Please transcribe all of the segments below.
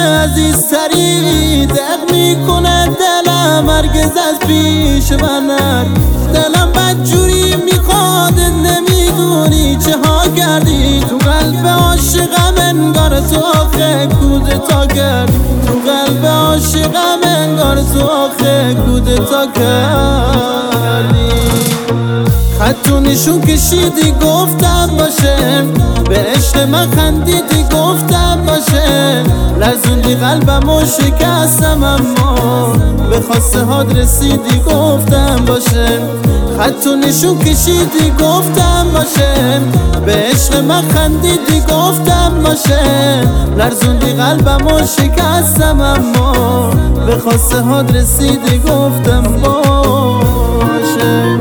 عزیزتری دق میکنه دلم، هرگز از پیش من نر. دلم بدجوری میخواد، نمیدونی چه ها کردی تو قلب عاشقم، انگار تو آخه کودتا کردی تو قلب عاشقم، انگار تو آخه کودتا کردی. خط و نشون کشیدی گفتم باشه، به عشق من خندیدی گفتم باشه، لرزوندی قلبم و شکستم اما به خواسته هات رسیدی گفتم باشه. خط و نشون کشیدی گفتم باشه، به عشق من خندیدی گفتم باشه، لرزوندی قلبم و شکستم اما به خواسته هات رسیدی گفتم باشه.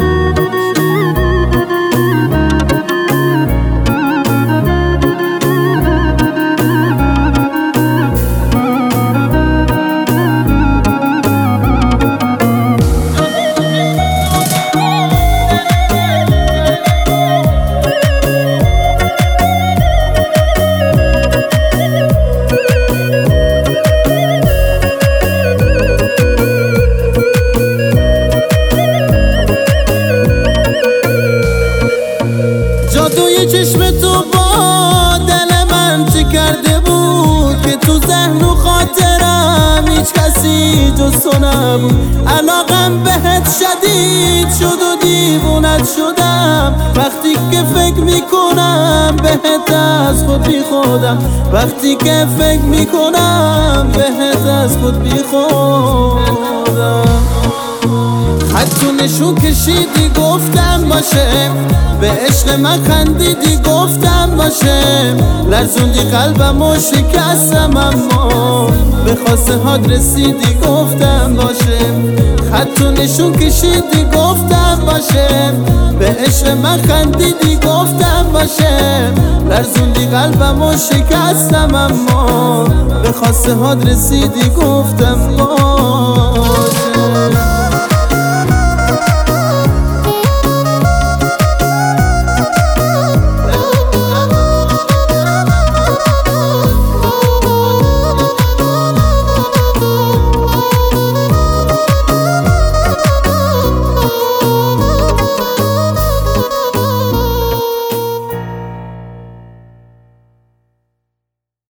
جادوی چشم تو با دل من چه کرده بود که تو ذهن و خاطرم هیچ کسی جز تو نبود. علاقم بهت شدید شد و دیوونت شدم، وقتی که فکر میکنم بهت از خود بی خودم، وقتی که فکر میکنم بهت از خود بی خودم. خط و نشون کشیدی گفتم باشه، به عشق من خندیدی گفتم باشه، لرزوندی قلبم و شکستم اما به خواسته هات رسیدی گفتم باشه. خط و نشون کشیدی گفتم باشه، به عشق من خندیدی گفتم باشه، لرزوندی قلبم و شکستم اما به خواسته هات رسیدی گفتم باشه.